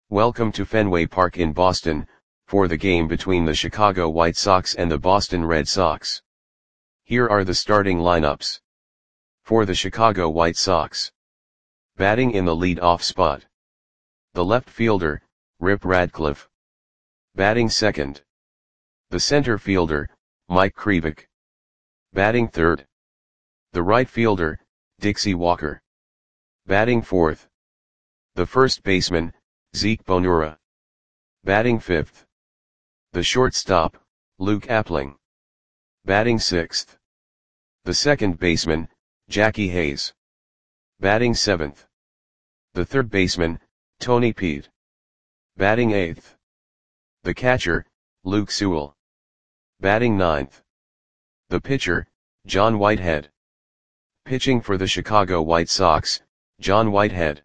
Welcome to Fenway Park in Boston, for the game between the Chicago White Sox and the Boston Red Sox. Here are the starting lineups. For the Chicago White Sox. Batting in the lead-off spot. The left fielder, Rip Radcliffe. Batting second. The center fielder, Mike Krivik. Batting third. The right fielder, Dixie Walker. Batting fourth. The first baseman, Zeke Bonura. Batting fifth. The shortstop, Luke Appling. Batting sixth. The second baseman, Jackie Hayes. Batting seventh. The third baseman, Tony Peete. Batting eighth. The catcher, Luke Sewell. Batting ninth. The pitcher, John Whitehead. Pitching for the Chicago White Sox, John Whitehead.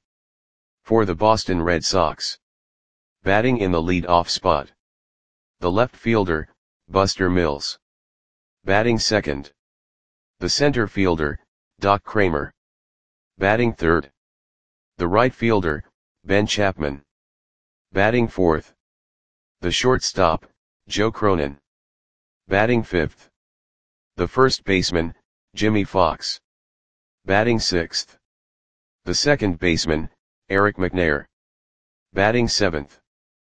For the Boston Red Sox. Batting in the lead-off spot. The left fielder, Buster Mills. Batting second. The center fielder, Doc Kramer. Batting third. The right fielder, Ben Chapman. Batting fourth. The shortstop, Joe Cronin. Batting fifth. The first baseman, Jimmy Fox. Batting sixth. The second baseman, Eric McNair. Batting seventh.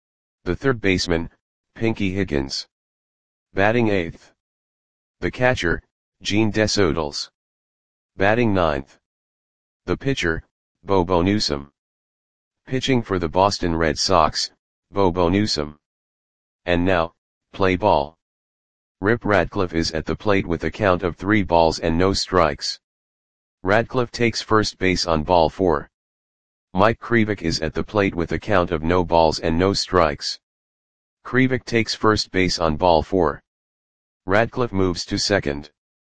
The third baseman, Pinky Higgins. Batting eighth. The catcher, Gene Desaules. Batting ninth. The pitcher, Bobo Newsom. Pitching for the Boston Red Sox, Bobo Newsom. And now, play ball. Rip Radcliffe is at the plate with a count of 3 balls and no strikes. Radcliffe takes first base on ball 4. Mike Krivik is at the plate with a count of no balls and no strikes. Krivik takes first base on ball 4. Radcliffe moves to second.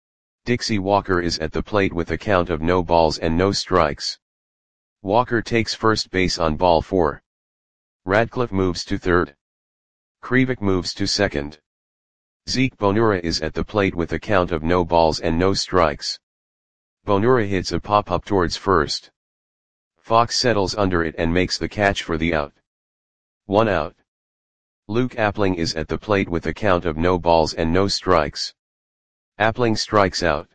Dixie Walker is at the plate with a count of no balls and no strikes. Walker takes first base on ball 4. Radcliffe moves to third. Krivik moves to second. Zeke Bonura is at the plate with a count of no balls and no strikes. Bonura hits a pop-up towards first. Fox settles under it and makes the catch for the out. 1 out. Luke Appling is at the plate with a count of no balls and no strikes. Appling strikes out.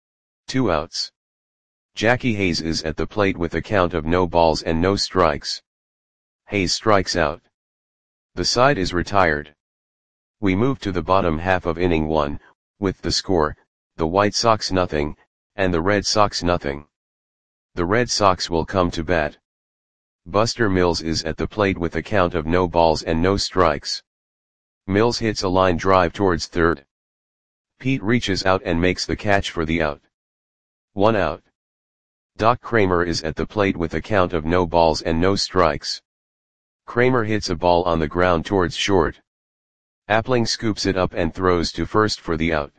2 outs. Jackie Hayes is at the plate with a count of no balls and no strikes. Hayes strikes out. The side is retired. We move to the bottom half of inning 1, with the score, the White Sox nothing, and the Red Sox nothing. The Red Sox will come to bat. Buster Mills is at the plate with a count of no balls and no strikes. Mills hits a line drive towards third. Peete reaches out and makes the catch for the out. 1 out. Doc Kramer is at the plate with a count of no balls and no strikes. Kramer hits a ball on the ground towards short. Appling scoops it up and throws to first for the out.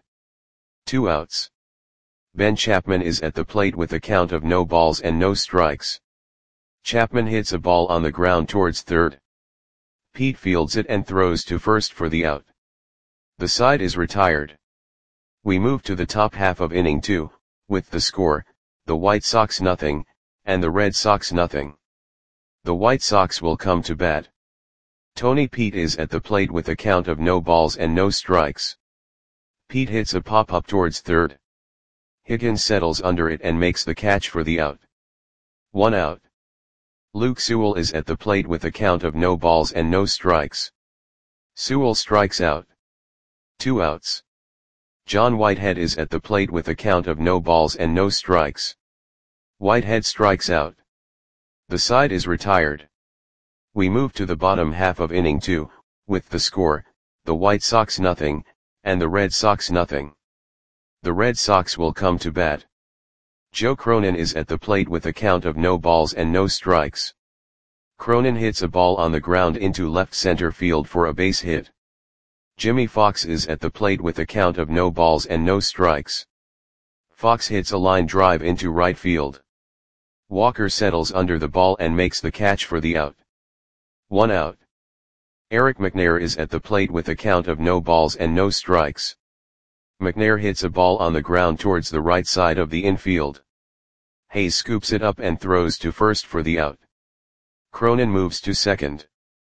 2 outs. Ben Chapman is at the plate with a count of no balls and no strikes. Chapman hits a ball on the ground towards third. Peete fields it and throws to first for the out. The side is retired. We move to the top half of inning 2, with the score, the White Sox nothing, and the Red Sox nothing. The White Sox will come to bat. Tony Peete is at the plate with a count of no balls and no strikes. Peete hits a pop-up towards third. Higgins settles under it and makes the catch for the out. 1 out. Luke Sewell is at the plate with a count of no balls and no strikes. Sewell strikes out. 2 outs. John Whitehead is at the plate with a count of no balls and no strikes. Whitehead strikes out. The side is retired. We move to the bottom half of inning 2, with the score, the White Sox nothing, and the Red Sox nothing. The Red Sox will come to bat. Joe Cronin is at the plate with a count of no balls and no strikes. Cronin hits a ball on the ground into left center field for a base hit. Jimmy Fox is at the plate with a count of no balls and no strikes. Fox hits a line drive into right field. Walker settles under the ball and makes the catch for the out. 1 out. Eric McNair is at the plate with a count of no balls and no strikes. McNair hits a ball on the ground towards the right side of the infield. Hayes scoops it up and throws to first for the out. Cronin moves to second.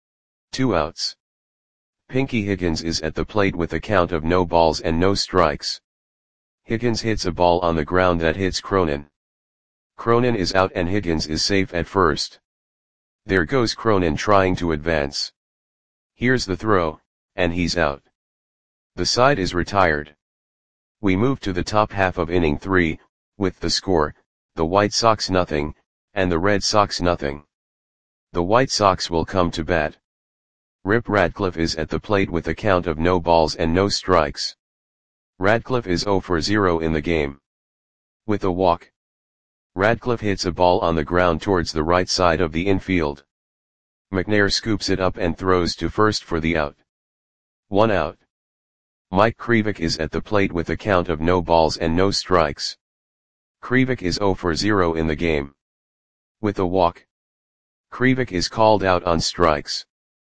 2 outs. Pinky Higgins is at the plate with a count of no balls and no strikes. Higgins hits a ball on the ground that hits Cronin. Cronin is out and Higgins is safe at first. There goes Cronin trying to advance. Here's the throw, and he's out. The side is retired. We move to the top half of inning 3, with the score, the White Sox nothing, and the Red Sox nothing. The White Sox will come to bat. Rip Radcliffe is at the plate with a count of no balls and no strikes. Radcliffe is 0 for 0 in the game. With a walk, Radcliffe hits a ball on the ground towards the right side of the infield. McNair scoops it up and throws to first for the out. 1 out. Mike Krivik is at the plate with a count of no balls and no strikes. Krivik is 0 for 0 in the game. With a walk, Krivik is called out on strikes.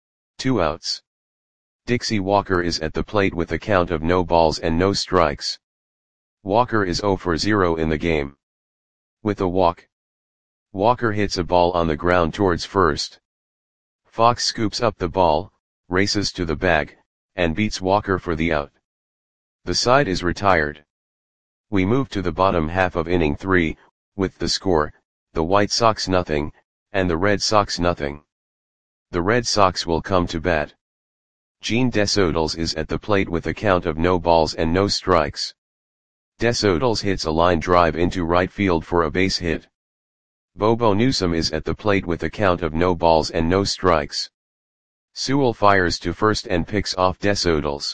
2 outs. Dixie Walker is at the plate with a count of no balls and no strikes. Walker is 0 for 0 in the game. With a walk, Walker hits a ball on the ground towards first. Fox scoops up the ball, races to the bag, and beats Walker for the out. The side is retired. We move to the bottom half of inning 3, with the score, the White Sox nothing, and the Red Sox nothing. The Red Sox will come to bat. Gene Desodals is at the plate with a count of no balls and no strikes. Desodals hits a line drive into right field for a base hit. Bobo Newsom is at the plate with a count of no balls and no strikes. Sewell fires to first and picks off Desodals.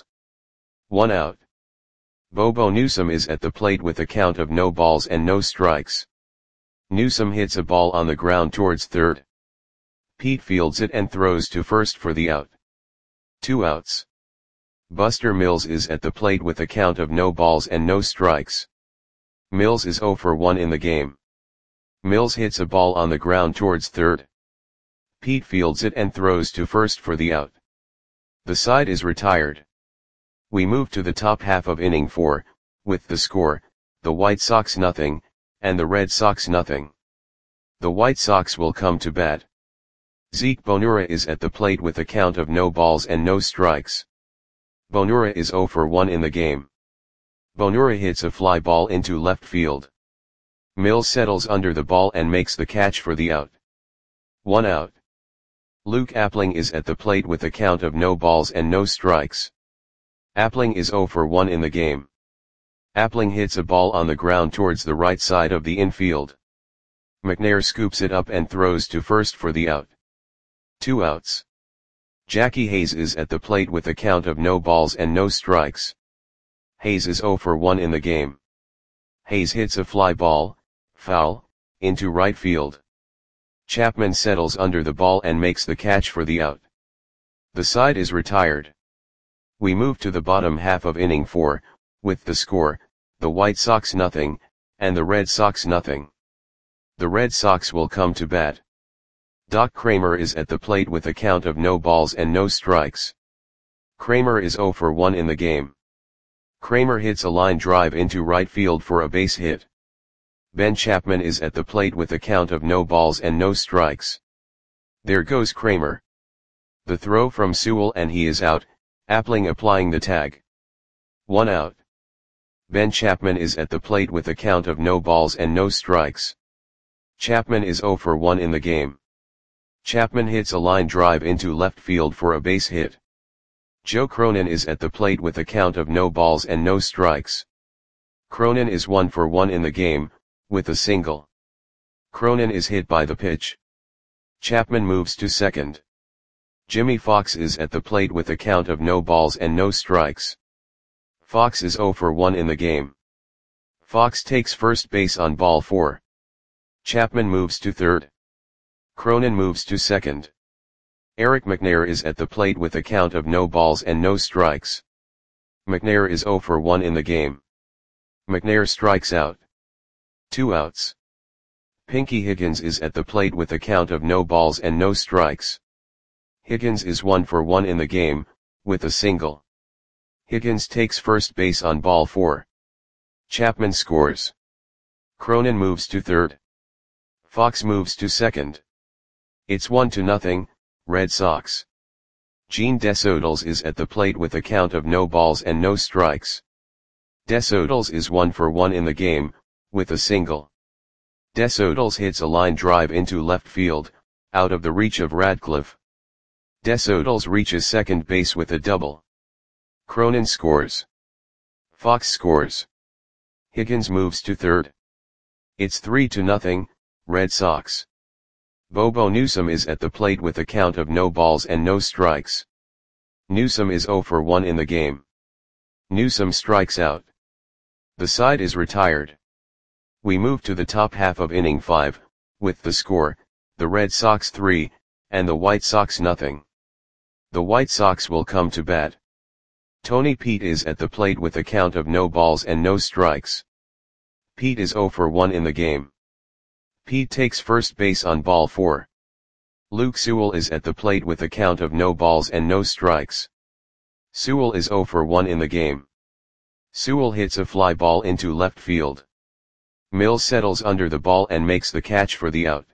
1 out. Bobo Newsom is at the plate with a count of no balls and no strikes. Newsom hits a ball on the ground towards third. Pete fields it and throws to first for the out. 2 outs. Buster Mills is at the plate with a count of no balls and no strikes. Mills is 0 for 1 in the game. Mills hits a ball on the ground towards third. Pete fields it and throws to first for the out. The side is retired. We move to the top half of inning 4, with the score, the White Sox nothing, and the Red Sox nothing. The White Sox will come to bat. Zeke Bonura is at the plate with a count of no balls and no strikes. Bonura is 0 for 1 in the game. Bonura hits a fly ball into left field. Mills settles under the ball and makes the catch for the out. 1 out. Luke Appling is at the plate with a count of no balls and no strikes. Appling is 0 for 1 in the game. Appling hits a ball on the ground towards the right side of the infield. McNair scoops it up and throws to first for the out. 2 outs. Jackie Hayes is at the plate with a count of no balls and no strikes. Hayes is 0 for 1 in the game. Hayes hits a fly ball, foul, into right field. Chapman settles under the ball and makes the catch for the out. The side is retired. We move to the bottom half of inning 4, with the score, the White Sox nothing, and the Red Sox nothing. The Red Sox will come to bat. Doc Kramer is at the plate with a count of no balls and no strikes. Kramer is 0 for 1 in the game. Kramer hits a line drive into right field for a base hit. Ben Chapman is at the plate with a count of no balls and no strikes. There goes Kramer. The throw from Sewell and he is out, Appling applying the tag. 1 out. Ben Chapman is at the plate with a count of no balls and no strikes. Chapman is 0 for 1 in the game. Chapman hits a line drive into left field for a base hit. Joe Cronin is at the plate with a count of no balls and no strikes. Cronin is 1 for 1 in the game, with a single. Cronin is hit by the pitch. Chapman moves to second. Jimmy Fox is at the plate with a count of no balls and no strikes. Fox is 0 for 1 in the game. Fox takes first base on ball 4. Chapman moves to third. Cronin moves to second. Eric McNair is at the plate with a count of no balls and no strikes. McNair is 0 for 1 in the game. McNair strikes out. 2 outs. Pinky Higgins is at the plate with a count of no balls and no strikes. Higgins is 1 for 1 in the game, with a single. Higgins takes first base on ball 4. Chapman scores. Cronin moves to third. Fox moves to second. It's 1-0, Red Sox. Gene Desodals is at the plate with a count of no balls and no strikes. Desodals is 1 for 1 in the game, with a single. Desodals hits a line drive into left field, out of the reach of Radcliffe. Desodals reaches second base with a double. Cronin scores. Fox scores. Higgins moves to third. It's 3-0, Red Sox. Bobo Newsom is at the plate with a count of no balls and no strikes. Newsom is 0 for 1 in the game. Newsom strikes out. The side is retired. We move to the top half of inning 5, with the score, the Red Sox 3, and the White Sox nothing. The White Sox will come to bat. Tony Pete is at the plate with a count of no balls and no strikes. Pete is 0 for 1 in the game. Pete takes first base on ball 4. Luke Sewell is at the plate with a count of no balls and no strikes. Sewell is 0 for 1 in the game. Sewell hits a fly ball into left field. Mills settles under the ball and makes the catch for the out.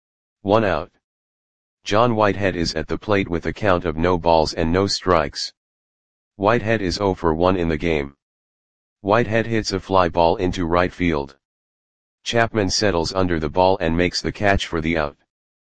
1 out. John Whitehead is at the plate with a count of no balls and no strikes. Whitehead is 0 for 1 in the game. Whitehead hits a fly ball into right field. Chapman settles under the ball and makes the catch for the out.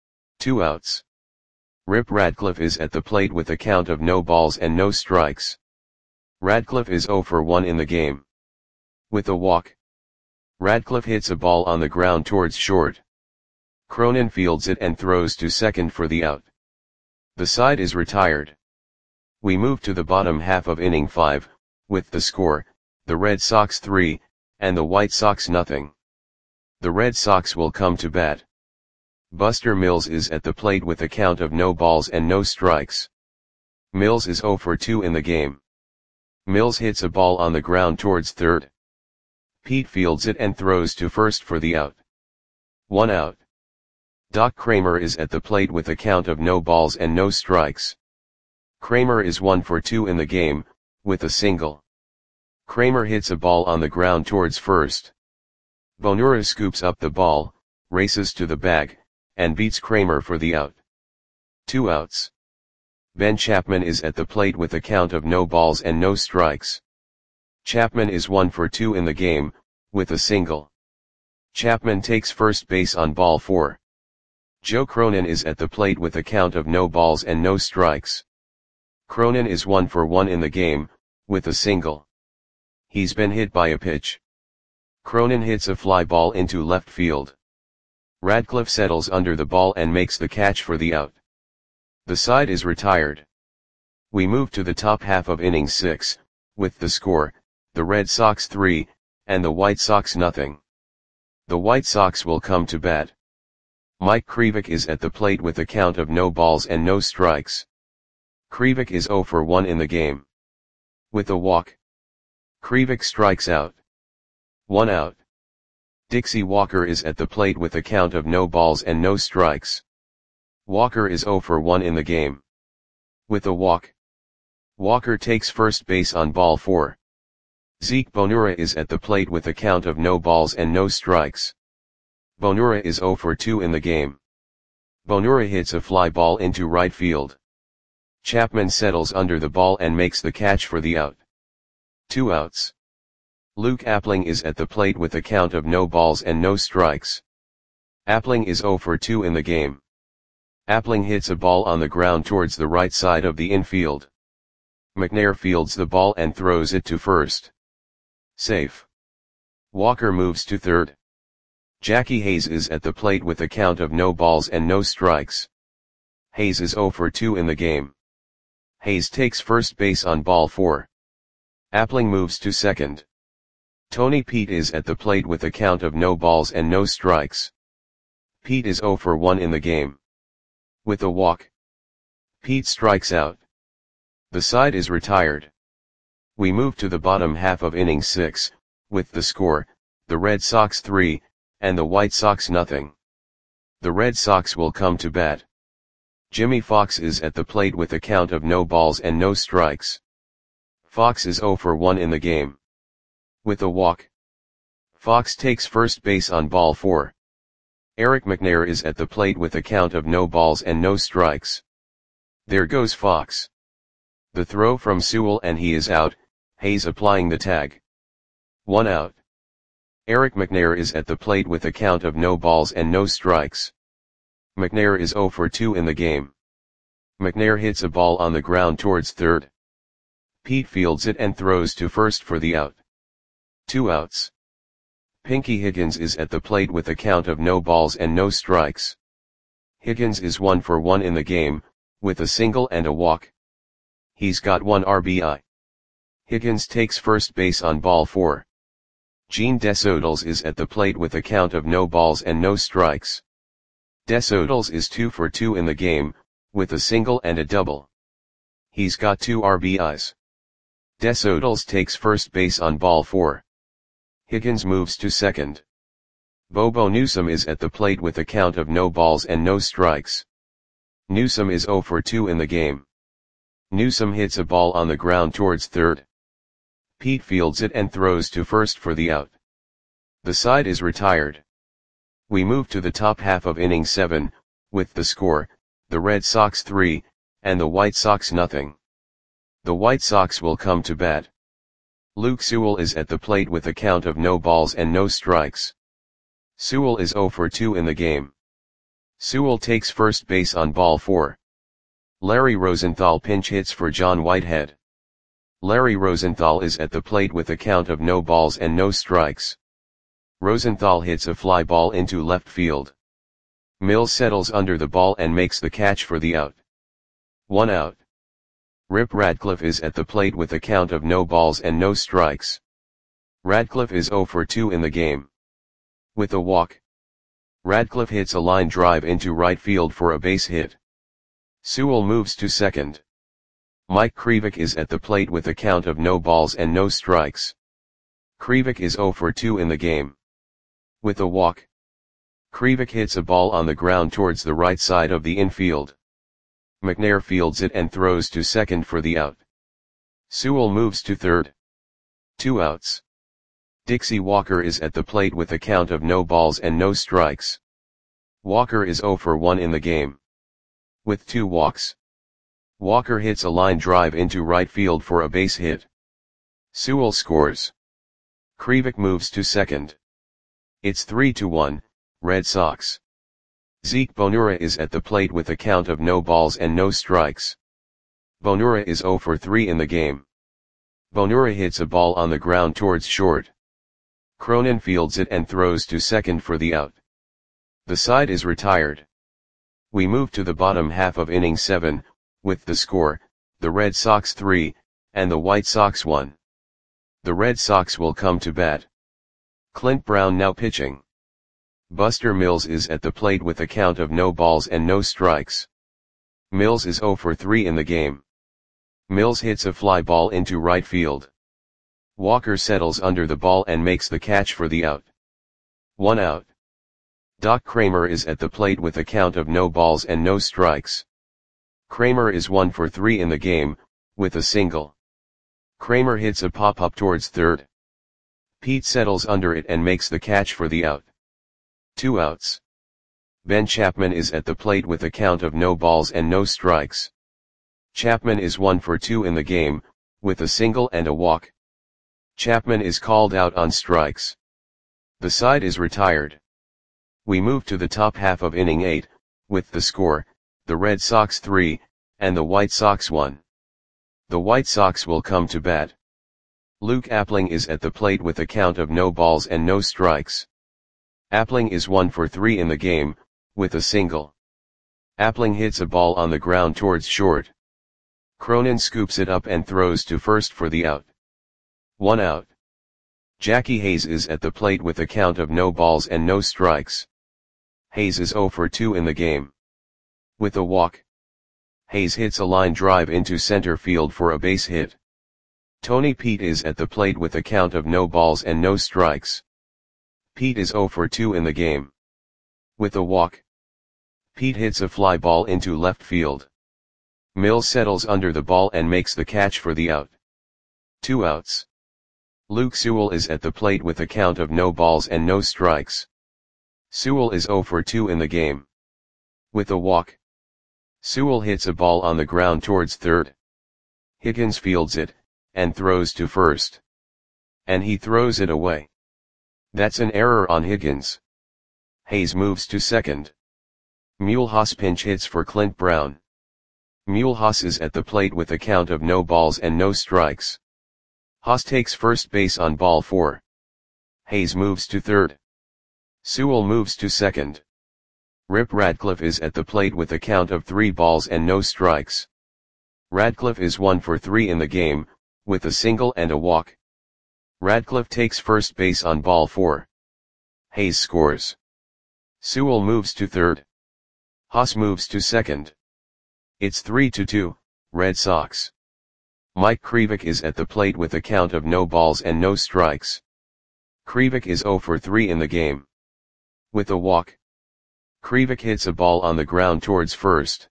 2 outs. Rip Radcliffe is at the plate with a count of no balls and no strikes. Radcliffe is 0 for 1 in the game. With a walk. Radcliffe hits a ball on the ground towards short. Cronin fields it and throws to second for the out. The side is retired. We move to the bottom half of inning 5, with the score, the Red Sox 3, and the White Sox nothing. The Red Sox will come to bat. Buster Mills is at the plate with a count of no balls and no strikes. Mills is 0 for 2 in the game. Mills hits a ball on the ground towards third. Pete fields it and throws to first for the out. 1 out. Doc Kramer is at the plate with a count of no balls and no strikes. Kramer is 1 for 2 in the game, with a single. Kramer hits a ball on the ground towards first. Bonura scoops up the ball, races to the bag, and beats Kramer for the out. 2 outs. Ben Chapman is at the plate with a count of no balls and no strikes. Chapman is 1 for 2 in the game, with a single. Chapman takes first base on ball 4. Joe Cronin is at the plate with a count of no balls and no strikes. Cronin is 1 for 1 in the game, with a single. He's been hit by a pitch. Cronin hits a fly ball into left field. Radcliffe settles under the ball and makes the catch for the out. The side is retired. We move to the top half of inning 6, with the score, the Red Sox 3, and the White Sox nothing. The White Sox will come to bat. Mike Krivik is at the plate with a count of no balls and no strikes. Krivik is 0 for 1 in the game. With a walk. Krivik strikes out. 1 out. Dixie Walker is at the plate with a count of no balls and no strikes. Walker is 0 for 1 in the game. With a walk. Walker takes first base on ball 4. Zeke Bonura is at the plate with a count of no balls and no strikes. Bonura is 0 for 2 in the game. Bonura hits a fly ball into right field. Chapman settles under the ball and makes the catch for the out. 2 outs. Luke Appling is at the plate with a count of no balls and no strikes. Appling is 0 for 2 in the game. Appling hits a ball on the ground towards the right side of the infield. McNair fields the ball and throws it to first. Safe. Walker moves to third. Jackie Hayes is at the plate with a count of no balls and no strikes. Hayes is 0 for 2 in the game. Hayes takes first base on ball 4. Appling moves to second. Tony Pete is at the plate with a count of no balls and no strikes. Pete is 0 for 1 in the game. With a walk. Pete strikes out. The side is retired. We move to the bottom half of inning 6, with the score, the Red Sox 3, and the White Sox nothing. The Red Sox will come to bat. Jimmy Fox is at the plate with a count of no balls and no strikes. Fox is 0 for 1 in the game. With a walk. Fox takes first base on ball 4. Eric McNair is at the plate with a count of no balls and no strikes. There goes Fox. The throw from Sewell and he is out, Hayes applying the tag. 1 out. Eric McNair is at the plate with a count of no balls and no strikes. McNair is 0 for 2 in the game. McNair hits a ball on the ground towards third. Pete fields it and throws to first for the out. 2 outs. Pinky Higgins is at the plate with a count of no balls and no strikes. Higgins is 1 for 1 in the game, with a single and a walk. He's got 1 RBI. Higgins takes first base on ball 4. Gene Desodals is at the plate with a count of no balls and no strikes. Desodals is 2 for 2 in the game, with a single and a double. He's got 2 RBIs. Desodals takes first base on ball 4. Higgins moves to second. Bobo Newsom is at the plate with a count of no balls and no strikes. Newsom is 0 for 2 in the game. Newsom hits a ball on the ground towards third. Pete fields it and throws to first for the out. The side is retired. We move to the top half of inning 7, with the score, the Red Sox 3, and the White Sox nothing. The White Sox will come to bat. Luke Sewell is at the plate with a count of no balls and no strikes. Sewell is 0 for 2 in the game. Sewell takes first base on ball 4. Larry Rosenthal pinch hits for John Whitehead. Larry Rosenthal is at the plate with a count of no balls and no strikes. Rosenthal hits a fly ball into left field. Mills settles under the ball and makes the catch for the out. 1 out. Rip Radcliffe is at the plate with a count of no balls and no strikes. Radcliffe is 0 for 2 in the game. With a walk. Radcliffe hits a line drive into right field for a base hit. Sewell moves to second. Mike Krivik is at the plate with a count of no balls and no strikes. Krivik is 0 for 2 in the game. With a walk. Krivik hits a ball on the ground towards the right side of the infield. McNair fields it and throws to second for the out. Sewell moves to third. 2 outs. Dixie Walker is at the plate with a count of no balls and no strikes. Walker is 0 for 1 in the game. With 2 walks. Walker hits a line drive into right field for a base hit. Sewell scores. Krivik moves to second. It's 3-1, Red Sox. Zeke Bonura is at the plate with a count of no balls and no strikes. Bonura is 0 for 3 in the game. Bonura hits a ball on the ground towards short. Cronin fields it and throws to second for the out. The side is retired. We move to the bottom half of inning 7, with the score, the Red Sox 3, and the White Sox 1. The Red Sox will come to bat. Clint Brown now pitching. Buster Mills is at the plate with a count of no balls and no strikes. Mills is 0 for 3 in the game. Mills hits a fly ball into right field. Walker settles under the ball and makes the catch for the out. 1 out. Doc Kramer is at the plate with a count of no balls and no strikes. Kramer is 1 for 3 in the game, with a single. Kramer hits a pop-up towards third. Pete settles under it and makes the catch for the out. 2 outs. Ben Chapman is at the plate with a count of no balls and no strikes. Chapman is 1 for 2 in the game, with a single and a walk. Chapman is called out on strikes. The side is retired. We move to the top half of inning 8, with the score, the Red Sox 3, and the White Sox 1. The White Sox will come to bat. Luke Appling is at the plate with a count of no balls and no strikes. Appling is 1 for 3 in the game, with a single. Appling hits a ball on the ground towards short. Cronin scoops it up and throws to first for the out. 1 out. Jackie Hayes is at the plate with a count of no balls and no strikes. Hayes is 0 for 2 in the game. With a walk. Hayes hits a line drive into center field for a base hit. Tony Pete is at the plate with a count of no balls and no strikes. Pete is 0 for 2 in the game. With a walk. Pete hits a fly ball into left field. Mills settles under the ball and makes the catch for the out. 2 outs. Luke Sewell is at the plate with a count of no balls and no strikes. Sewell is 0 for 2 in the game. With a walk. Sewell hits a ball on the ground towards third. Higgins fields it, and throws to first. And he throws it away. That's an error on Higgins. Hayes moves to second. Mulhouse pinch hits for Clint Brown. Mulhouse is at the plate with a count of no balls and no strikes. Haas takes first base on ball 4. Hayes moves to third. Sewell moves to second. Rip Radcliffe is at the plate with a count of 3 balls and no strikes. Radcliffe is 1 for 3 in the game, with a single and a walk. Radcliffe takes first base on ball 4. Hayes scores. Sewell moves to third. Haas moves to second. It's 3-2, Red Sox. Mike Krivik is at the plate with a count of no balls and no strikes. Krivik is 0 for 3 in the game. With a walk. Krivik hits a ball on the ground towards first.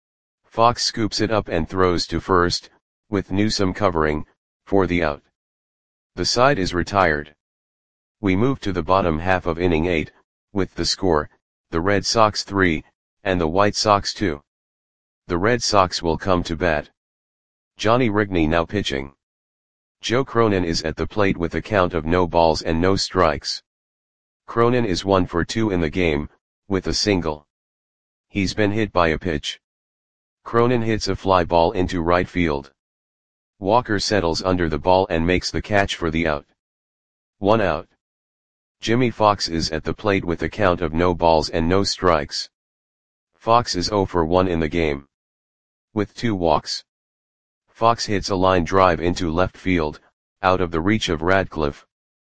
Fox scoops it up and throws to first, with Newsome covering, for the out. The side is retired. We move to the bottom half of inning 8, with the score, the Red Sox 3, and the White Sox 2. The Red Sox will come to bat. Johnny Rigney now pitching. Joe Cronin is at the plate with a count of no balls and no strikes. Cronin is 1 for 2 in the game, with a single. He's been hit by a pitch. Cronin hits a fly ball into right field. Walker settles under the ball and makes the catch for the out. 1 out. Jimmy Fox is at the plate with a count of no balls and no strikes. Fox is 0 for 1 in the game. With 2 walks. Fox hits a line drive into left field, out of the reach of Radcliffe.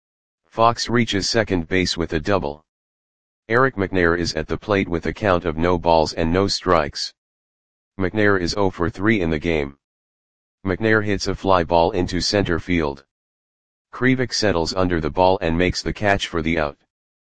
Fox reaches second base with a double. Eric McNair is at the plate with a count of no balls and no strikes. McNair is 0 for 3 in the game. McNair hits a fly ball into center field. Krivik settles under the ball and makes the catch for the out.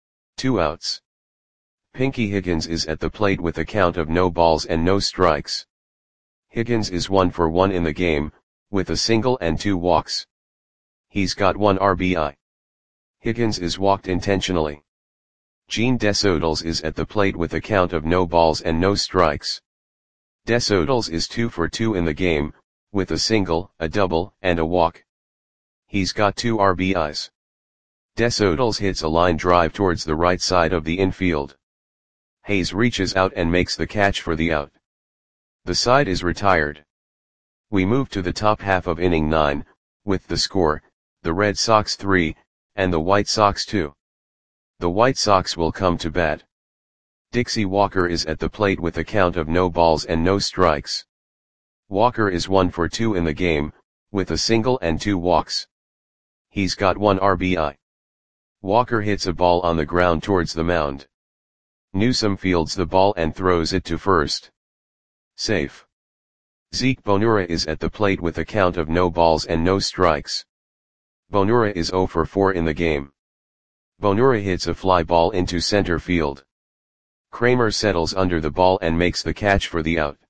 2 outs. Pinky Higgins is at the plate with a count of no balls and no strikes. Higgins is 1 for 1 in the game, with a single and 2 walks. He's got 1 RBI. Higgins is walked intentionally. Gene Desodals is at the plate with a count of no balls and no strikes. Desodals is 2 for 2 in the game, with a single, a double, and a walk. He's got 2 RBIs. Desodals hits a line drive towards the right side of the infield. Hayes reaches out and makes the catch for the out. The side is retired. We move to the top half of inning 9, with the score, the Red Sox 3, and the White Sox 2. The White Sox will come to bat. Dixie Walker is at the plate with a count of no balls and no strikes. Walker is 1 for 2 in the game, with a single and 2 walks. He's got 1 RBI. Walker hits a ball on the ground towards the mound. Newsome fields the ball and throws it to first. Safe. Zeke Bonura is at the plate with a count of no balls and no strikes. Bonura is 0 for 4 in the game. Bonura hits a fly ball into center field. Kramer settles under the ball and makes the catch for the out.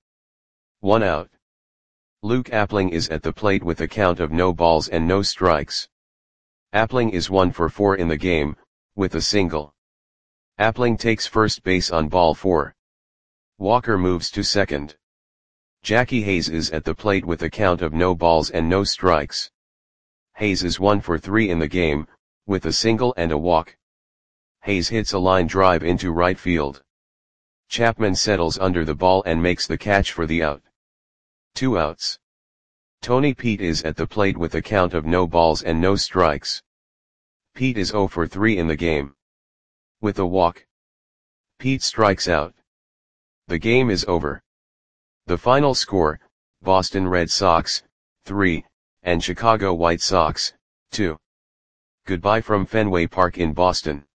1 out. Luke Appling is at the plate with a count of no balls and no strikes. Appling is 1 for 4 in the game, with a single. Appling takes first base on ball 4. Walker moves to second. Jackie Hayes is at the plate with a count of no balls and no strikes. Hayes is 1 for 3 in the game, with a single and a walk. Hayes hits a line drive into right field. Chapman settles under the ball and makes the catch for the out. 2 outs. Tony Pete is at the plate with a count of no balls and no strikes. Pete is 0 for 3 in the game. With a walk. Pete strikes out. The game is over. The final score, Boston Red Sox, 3, and Chicago White Sox, 2. Goodbye from Fenway Park in Boston.